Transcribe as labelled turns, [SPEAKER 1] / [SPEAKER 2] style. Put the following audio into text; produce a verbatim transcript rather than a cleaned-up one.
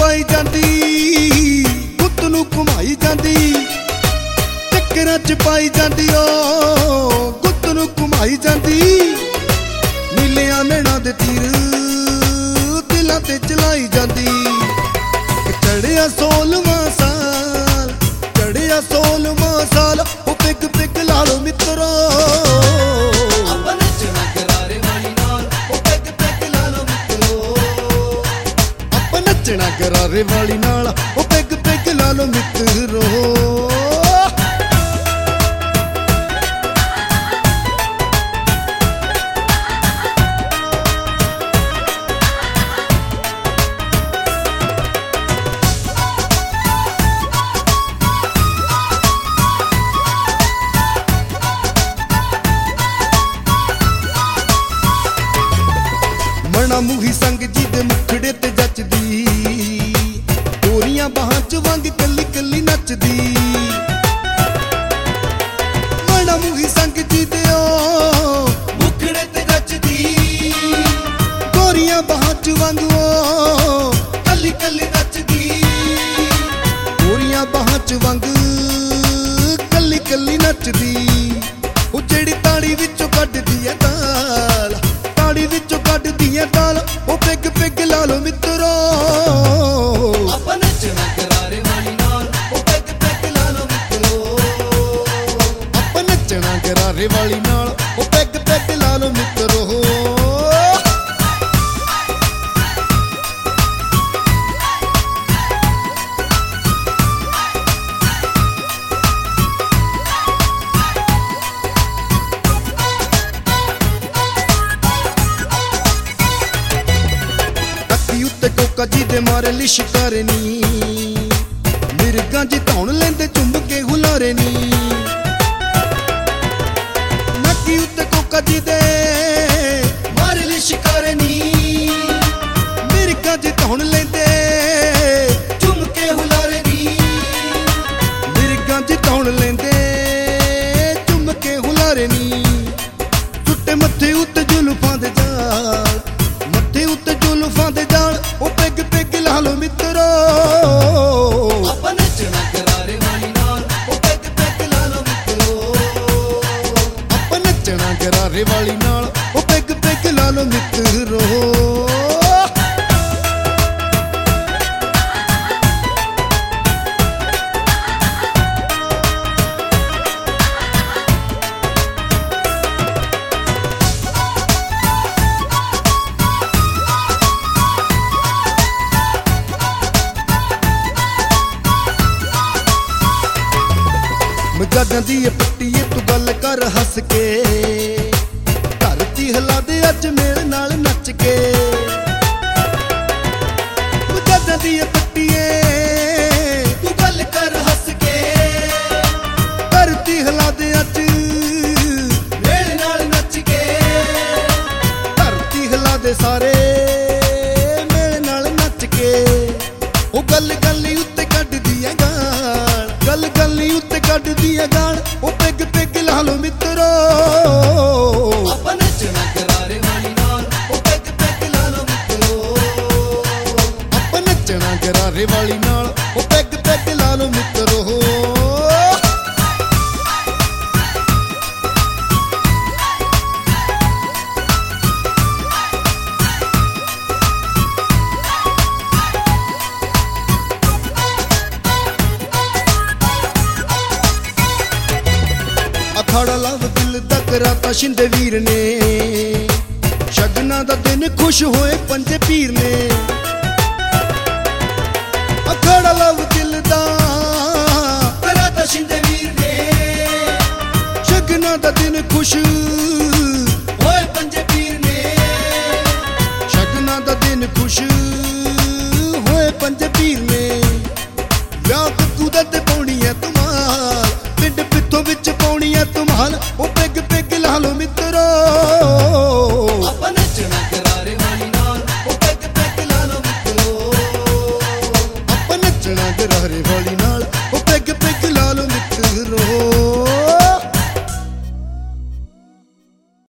[SPEAKER 1] ਪਾਈ ਜਾਂਦੀ, ਗੁੱਤ ਨੂੰ ਘੁਮਾਈ ਜਾਂਦੀ, ਚੱਕਰਾਂ ਚ ਪਾਈ ਜਾਂਦੀ, ਓ ਗੁੱਤ ਨੂੰ ਘੁਮਾਈ ਜਾਂਦੀ। ਨੀਲਿਆਂ ਨੈਣਾਂ ਦੇ ਤੀਰ ਦਿਲਾਂ ਤੇ ਚਲਾਈ ਜਾਂਦੀ। ਚੜਿਆ ਸੋਲਵਾਂ ਸਾਲ, ਚੜਿਆ ਸੋਲਵਾਂ ਸਾਲ, ਉਹ ਪਿੱਗ ਪਿੱਗ ਲਾ ਲੋ ਮਿੱਤਰੋ।
[SPEAKER 2] ਆਪਾਂ ਨੱਚਣਾ ਗਰਾਰੇ ਵਾਲੀ ਨਾਲ, ਉਹ ਪਿੱਗ ਪਿੱਗ ਲਾ ਲੋ ਮਿੱਤਰੋ।
[SPEAKER 1] ਆਪਾਂ ਨੱਚਣਾ ਗਰਾਰੇ ਵਾਲੀ ਨਾਲ, ਉਹ ਪਿੱਗ ਪਿੱਗ ਲਾ ਲੋ ਮਿੱਤਰੋ। ਮਣਾ ਮੂਹੀ ਸੰਗ ਜੀ ਦੇ ਮੁਖੜੇ ਤੇ ਜੱਚਦੀ, ਗੋਰੀਆਂ ਬਾਹਾਂ ਚ ਵਾਂਗ ਕੱਲੀ ਕੱਲੀ ਨੱਚਦੀ। ਮਣਾ ਮੂਹੀ ਸੰਗ ਜੀ ਦੇ ਓ
[SPEAKER 2] ਮੁਖੜੇ ਤੇ ਜੱਚਦੀ,
[SPEAKER 1] ਗੋਰੀਆਂ ਬਾਹਾਂ ਚ ਵਾਂਗ ਓ
[SPEAKER 2] ਕੱਲੀ ਕੱਲੀ ਨੱਚਦੀ।
[SPEAKER 1] ਗੋਰੀਆਂ ਬਾਹਾਂ ਚ ਵਾਂਗ ਕੱਲੀ ਕੱਲੀ ਨੱਚਦੀ। ਉਹ ਜਿਹੜੀ ਤਾੜੀ ਵਿੱਚੋਂ ਕੱਢਦੀ ਐ ਤਾਲ, ਤਾੜੀ ਵਿੱਚੋਂ ਕੱਢਦੀ ਐ ਤਾਲ, ਉਹ ਪਿੱਗ ਪਿੱਗ ਲਾ ਲੋ ਮਿੱਤਰੋ।
[SPEAKER 2] ਆਪਾਂ ਨੱਚਣਾ ਗਰਾਰੇ ਵਾਲੀ ਨਾਲ, ਉਹ ਪਿੱਗ ਪਿੱਗ ਲਾ ਲੋ ਮਿੱਤਰੋ।
[SPEAKER 1] ਆਪਾਂ ਨੱਚਣਾ ਗਰਾਰੇ ਵਾਲੀ ਨਾਲ, ਉਹ ਪਿੱਗ ਪਿੱਗ ਲਾ ਲੋ ਮਿੱਤਰੋ। ਕੋਕਾ ਜੀ ਦੇ ਮਾਰੇ ਲਿਸ਼ ਕਰਨੀ, ਮਿਰਗਾਂ ਜੀ ਧੌਣ ਲੈਂਦੇ ਚੁੰਮ ਕੇ ਹੁਲਾਰੇ ਨੀ। ਨੱਕੀ ਉੱਤੇ ਕੋਕਾ ਜੀ ਦੇ
[SPEAKER 2] ਮਾਰੇ ਲਿਸ਼ ਕਰਨੀ,
[SPEAKER 1] ਮਿਰਗਾਂ ਜੀ ਧੌਣ ਲੈਂਦੇ
[SPEAKER 2] ਚੁੰਮ ਕੇ ਹੁਲਾਰੇ ਨੀ।
[SPEAKER 1] ਮਿਰਗਾਂ ਜੀ ਧੌਣ ਲੈਂਦੇ ਚੁੰਮ ਕੇ ਹੁਲਾਰੇ ਨੀ। ਟੁੱਟੇ ਮੱਥੇ ਉੱਤੇ ਜ਼ੁਲਫਾਂ ਦੇ ਜਾਲ, ਮੱਥੇ ਉੱਤੇ ਜ਼ੁਲਫਾਂ ਦੇ ਜਾਲ, ਉਹ ਪਿੱਗ ਪਿੱਗ ਲਾ ਲੋ ਮਿੱਤਰੋ।
[SPEAKER 2] ਆਪਾਂ ਨੱਚਣਾ ਗਰਾਰੇ ਵਾਲੀ ਨਾਲ, ਉਹ ਪਿੱਗ ਪਿੱਗ ਲਾ ਲੋ ਮਿੱਤਰੋ।
[SPEAKER 1] ਆਪਾਂ ਨੱਚਣਾ ਗਰਾਰੇ ਵਾਲੀ ਨਾਲ, ਉਹ ਪਿੱਗ ਪਿੱਗ ਲਾ ਲੋ ਮਿੱਤਰੋ। ਮਜਾਜਾਂ ਦੀ ਇਹ ਪੱਟੀਏ ਤੂੰ ਗੱਲ ਕਰ ਹੱਸ ਕੇ, ਧਰਤੀ ਹਿਲਾ ਦੇ ਅੱਜ ਮੇਰੇ ਨਾਲ ਨੱਚ ਕੇ। ਮਜਾਜਾਂ ਦੀ ਇਹ ਪੱਟੀਏ
[SPEAKER 2] ਤੂੰ ਗੱਲ ਕਰ ਹੱਸ ਕੇ,
[SPEAKER 1] ਧਰਤੀ ਹਿਲਾ ਦੇ ਅੱਜ
[SPEAKER 2] ਮੇਰੇ ਨਾਲ ਨੱਚ ਕੇ।
[SPEAKER 1] ਧਰਤੀ ਹਿਲਾ ਦੇ ਸਾਰੇ ਮੇਰੇ ਨਾਲ ਨੱਚ ਕੇ। ਉਹ ਗੱਲ ਗੱਲੀ ਉੱਤੇ ਕੱਢਦੀ ਐ ਗਾਲ, ਗੱਲ ਗੱਲੀ ਉੱਤੇ ਕੱਢਦੀ ਐ ਗਾਲ, ਉਹ ਪਿੱਗ ਪਿੱਗ ਲਾ ਲੋ ਮਿੱਤਰੋ।
[SPEAKER 2] ਆਪਾਂ ਨੱਚਣਾ ਗਰਾਰੇ ਵਾਲੀ ਨਾਲ, ਉਹ ਪਿੱਗ ਪਿੱਗ ਲਾ ਲੋ ਮਿੱਤਰੋ।
[SPEAKER 1] ਆਪਾਂ ਨੱਚਣਾ ਗਰਾਰੇ ਵਾਲੀ ਨਾਲ, ਉਹ ਪਿੱਗ ਪਿੱਗ ਲਾ ਲੋ ਮਿੱਤਰੋ। ਅਖਾੜਾ ਲਵ ਦਿਲ ਦਾ ਕਰਾਤਾ ਸ਼ਿੰਦੇ ਵੀਰ ਨੇ, ਸ਼ਗਨਾਂ ਦਾ ਦਿਨ ਖੁਸ਼ ਹੋਏ ਪੰਜੇ ਪੀਰ ਨੇ। ਅਖਾੜਾ ਲਵ ਦਿਲ ਦਾ
[SPEAKER 2] ਕਰਾਤਾ ਸ਼ਿੰਦੇ ਵੀਰ ਨੇ,
[SPEAKER 1] ਸ਼ਗਨਾਂ ਦਾ ਦਿਨ ਖੁਸ਼
[SPEAKER 2] ਹੋਏ ਪੰਜੇ ਪੀਰ ਨੇ।
[SPEAKER 1] ਸ਼ਗਨਾਂ ਦਾ ਦਿਨ ਖੁਸ਼ ਹੋਏ ਪੰਜੇ ਪੀਰ ਨੇ। ਵਿਆਹ ਕੁਦਰਤ